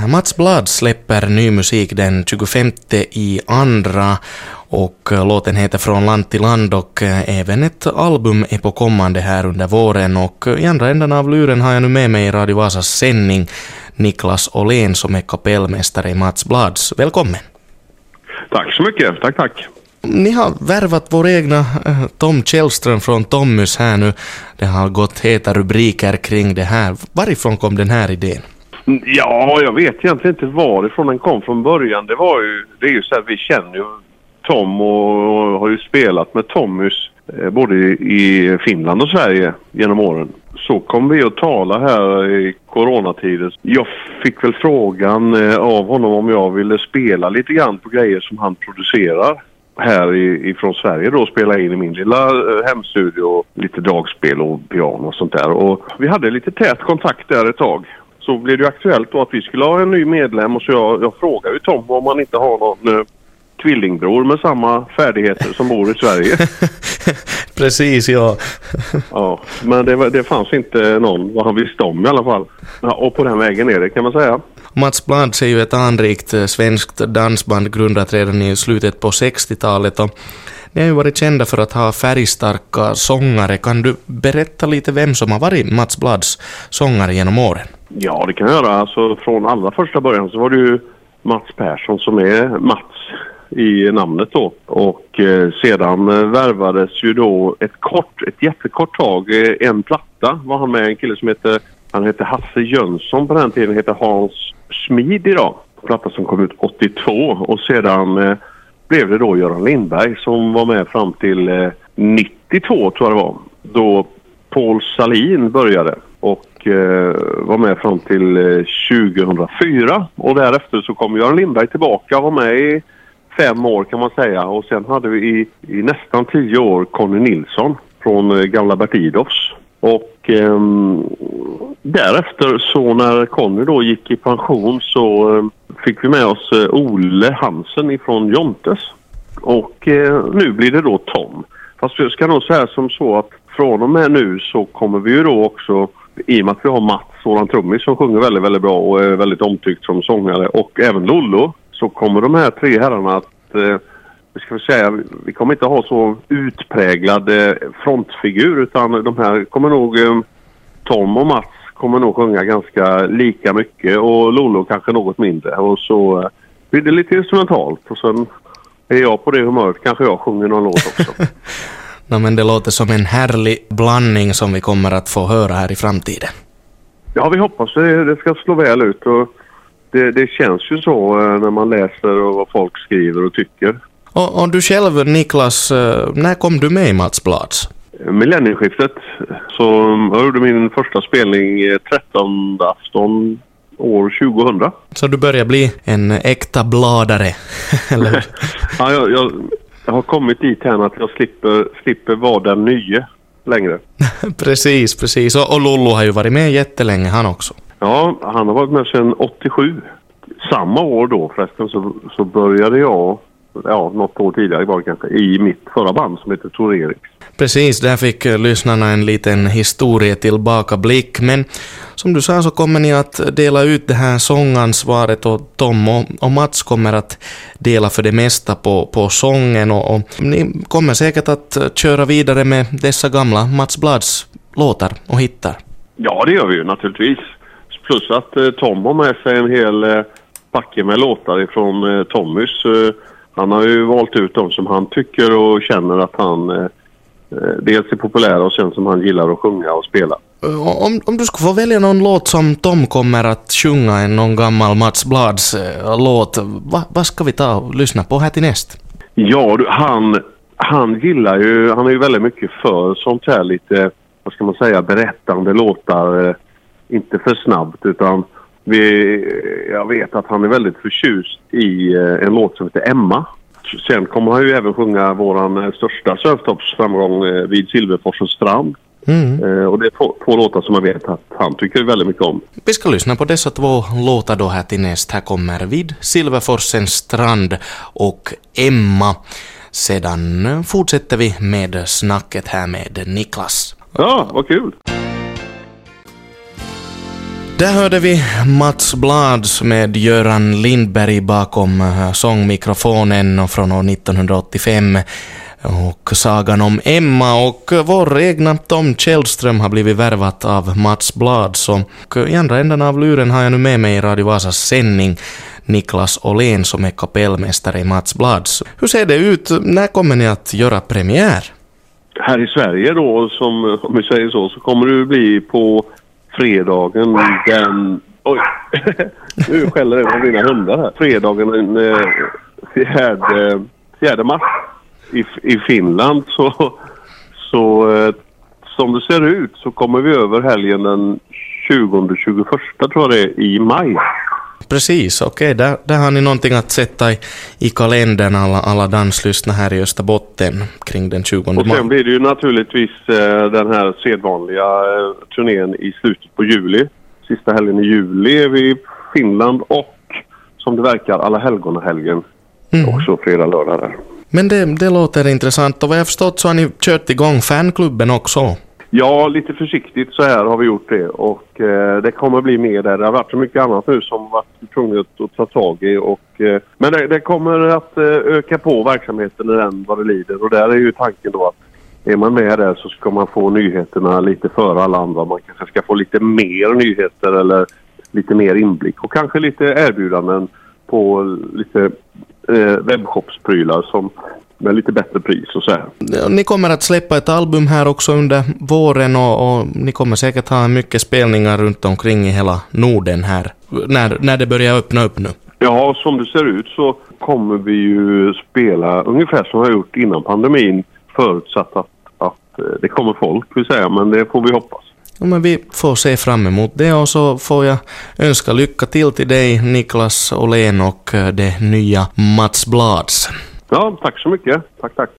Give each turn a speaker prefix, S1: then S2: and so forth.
S1: Mats Blad släpper ny musik den 25 i andra och låten heter Från land till land och även ett album är på kommande här under våren och i andra änden av luren har jag nu med mig i Radio Vasas sändning Niklas Åhlén som är kapellmästare i Mats Blads. Välkommen!
S2: Tack så mycket, tack.
S1: Ni har värvat vår egna Tom Källström från Tommys här nu. Det har gått heta rubriker kring det här. Varifrån kom den här idén?
S2: Ja, jag vet egentligen inte varifrån den kom från början. Det är ju så att vi känner ju Tom och har ju spelat med Tommys både i Finland och Sverige genom åren. Så kom vi att tala här i coronatider. Jag fick väl frågan av honom om jag ville spela lite grann på grejer som han producerar här ifrån Sverige då, spela in i min lilla hemstudio, lite dragspel och piano och sånt där. Och vi hade lite tät kontakt där ett tag. Så blev det aktuellt då att vi skulle ha en ny medlem och så jag frågade ju Tom om man inte har någon tvillingbror med samma färdigheter som bor i Sverige.
S1: Precis, ja.
S2: Ja, men det fanns inte någon vad han visste om i alla fall. Ja, och på den vägen är det kan man säga.
S1: Mats Blad är ju ett anrikt svenskt dansband grundat redan i slutet på 60-talet och ni har ju varit kända för att ha färgstarka sångare. Kan du berätta lite vem som har varit Mats Blads sångare genom åren?
S2: Ja, det kan jag göra. Alltså, från allra första början så var det ju Mats Persson som är Mats i namnet då. Och sedan värvades ju då ett jättekort tag, en platta var han med, en kille som han heter Hasse Jönsson på den tiden, heter Hans Smid idag. Platta som kom ut 82 och sedan blev det då Göran Lindberg som var med fram till 92 tror jag det var. Då Paul Salin började och var med fram till 2004 och därefter så kom Göran Lindberg tillbaka och var med i 5 år kan man säga och sen hade vi i nästan 10 år Conny Nilsson från gamla Bertidofs och därefter så när Conny då gick i pension så fick vi med oss Olle Hansen ifrån Jontes och nu blir det då Tom. Fast jag ska nog säga som så att från och med nu så kommer vi ju då också, i och med att vi har Mats, våran trummis som sjunger väldigt, väldigt bra och är väldigt omtyckt som sångare och även Lollo, så kommer de här 3 herrarna att vi kommer inte ha så utpräglad frontfigur utan de här kommer nog, Tom och Mats kommer nog sjunga ganska lika mycket och Lollo kanske något mindre och så blir det lite instrumentalt och sen är jag på det humöret, kanske jag sjunger någon låt också.
S1: No, men det låter som en härlig blandning som vi kommer att få höra här i framtiden. Ja,
S2: vi hoppas det ska slå väl ut och det känns ju så när man läser och vad folk skriver och tycker.
S1: Och du själv, Niklas, när kom du med i Mats Blads?
S2: Millennieskiftet. Så jag gjorde min första spelning 13 afton år 2000.
S1: Så du börjar bli en äkta bladare, eller?
S2: Ja, jag har kommit dit här att jag slipper vara den nya längre.
S1: Precis. Och Lollo har ju varit med jättelänge han också.
S2: Ja, han har varit med sedan 87. Samma år då förresten så började jag, något år tidigare var kanske, i mitt förra band som heter Tor Eriks.
S1: Precis, där fick lyssnarna en liten historia tillbakablick. Men som du sa så kommer ni att dela ut det här sångansvaret och Tom och Mats kommer att dela för det mesta på sången och ni kommer säkert att köra vidare med dessa gamla Mats Blads låtar och hittar.
S2: Ja, det gör vi ju naturligtvis. Plus att Tom har med sig en hel packe med låtar ifrån Tommys. Han har ju valt ut dem som han tycker och känner att han dels är populär och sen som han gillar att sjunga och spela.
S1: Om du skulle få välja någon låt som Tom kommer att sjunga, någon gammal Mats Blads låt, vad ska vi ta och lyssna på här till näst?
S2: Ja, han gillar ju, han är ju väldigt mycket för sånt här lite, vad ska man säga, berättande låtar, inte för snabbt utan jag vet att han är väldigt förtjust i en låt som heter Emma. Sen kommer han ju även sjunga våran största surftoppsframgång vid Silverforsens strand. Och det är två låtar som jag vet att han tycker väldigt mycket om.
S1: Vi ska lyssna på dessa 2 låtar då här till näst. Här kommer Vid Silverforsens strand och Emma. Sedan fortsätter vi med snacket här med Niklas.
S2: Ja, vad kul!
S1: Där hörde vi Mats Blads med Göran Lindberg bakom sångmikrofonen från år 1985 och sagan om Emma, och vår egna Tom Källström har blivit värvat av Mats Blads, och i andra änden av luren har jag nu med mig i Radio Vasas sändning Niklas Åhlén som är kapellmästare i Mats Blads. Hur ser det ut? När kommer ni att göra premiär?
S2: Här i Sverige då, som om vi säger så kommer det bli på fredagen den... Oj, nu skäller det på mina hundar här. Fredagen den 4 mars i Finland. Så som det ser ut så kommer vi över helgen den 20-21 tror jag det är, i maj.
S1: Precis, okej. Där har ni någonting att sätta i kalendern, alla danslyssnare här i Österbotten kring den 20 maj.
S2: Och sen blir det ju naturligtvis den här sedvanliga turnén i slutet på juli. Sista helgen i juli är vi i Finland och som det verkar alla helgonahelgen också fredag, lördag där.
S1: Men det låter intressant, och vad jag förstått så har ni kört igång fanklubben också.
S2: Ja, lite försiktigt så här har vi gjort det, och det kommer bli mer där. Det har varit så mycket annat nu som varit tvunget att ta tag i, men det kommer att öka på verksamheten i den vad det lider, och där är ju tanken då att är man med där så ska man få nyheterna lite före alla andra. Man kanske ska få lite mer nyheter eller lite mer inblick och kanske lite erbjudanden på lite webbshopsprylar som med lite bättre pris och så här.
S1: Ni kommer att släppa ett album här också under våren, och ni kommer säkert ha mycket spelningar runt omkring i hela Norden här när det börjar öppna upp nu.
S2: Ja, som det ser ut så kommer vi ju spela ungefär som vi har gjort innan pandemin, förutsatt att det kommer folk, vill säga, men det får vi hoppas.
S1: Ja, men vi får se fram emot det, och så får jag önska lycka till dig Niklas Åhlén och det nya Mats Blads.
S2: Ja, tack så mycket. Tack.